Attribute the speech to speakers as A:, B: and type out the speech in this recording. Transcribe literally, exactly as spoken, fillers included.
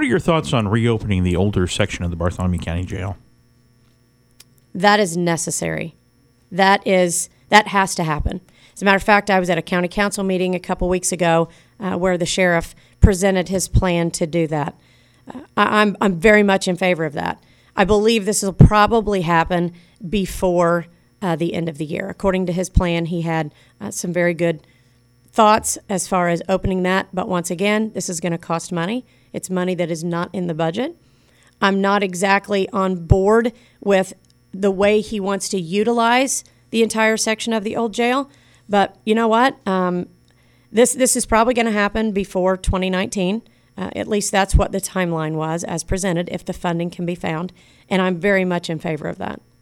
A: are your thoughts on reopening the older section of the Bartholomew County Jail?
B: That is necessary. That is that has to happen. As a matter of fact, I was at a county council meeting a couple weeks ago uh, where the sheriff presented his plan to do that. Uh, I, I'm I'm very much in favor of that. I believe this will probably happen before uh, the end of the year. According to his plan, he had uh, some very good thoughts as far as opening that. But once again, this is going to cost money. It's money that is not in the budget. I'm not exactly on board with the way he wants to utilize the entire section of the old jail. But you know what? Um, this this is probably going to happen before twenty nineteen. Uh, at least that's what the timeline was as presented, if the funding can be found. And I'm very much in favor of that.